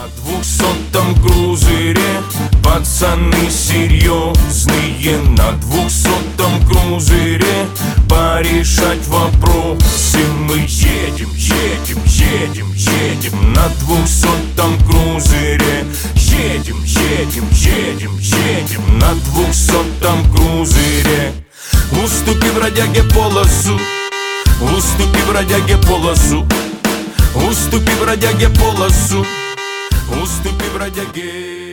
200-м крузере пацаны серьезные. На 200-м крузере порешать вопросы мы едем, едем, едем, едем. На 200-м крузере едем, едем, едем, едем. На 200-м крузере. Уступи бродяге полосу, уступи бродяге полосу, уступи бродяге полосу, уступи бродяге.